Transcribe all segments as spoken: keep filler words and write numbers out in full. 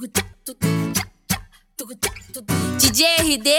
D J R D.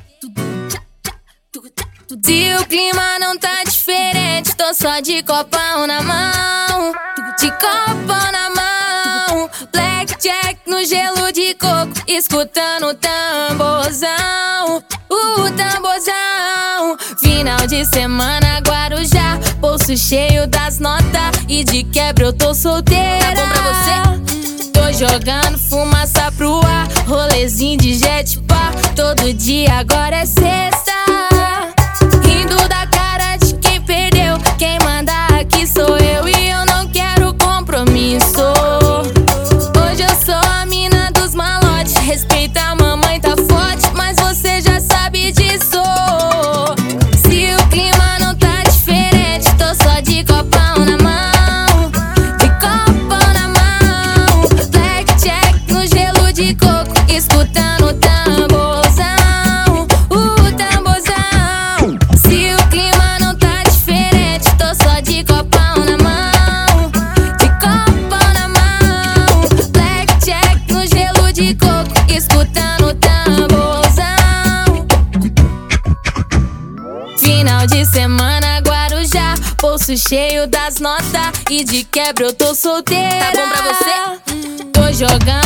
Se o clima não tá diferente, tô só de copão na mão, de copão na mão. Blackjack no gelo de coco, escutando o tamborzão, o tamborzão. Final de semana, Guarujá, bolso cheio das notas, e de quebra eu tô solteira. Tá bom pra você? Tô jogando fumaça pro ar, rolezinho de jet pá, todo dia agora é sexta. Rindo da cara de quem perdeu, quem manda aqui sou eu e eu não quero compromisso. Hoje eu sou a mina dos malotes, respeita a mamãe, tá forte, mas você já sabe disso. Se o clima não tá diferente, tô só de copão na mão, de copão na mão. Blackjack no gelo de coco, escutando o tamborzão, o tamborzão. Se o clima não tá diferente, tô só de copão na mão, de copão na mão. Blackjack no gelo de coco, escutando o tamborzão. Final de semana, Guarujá, bolso cheio das notas, e de quebra eu tô solteira. Tá bom pra você? Tô jogando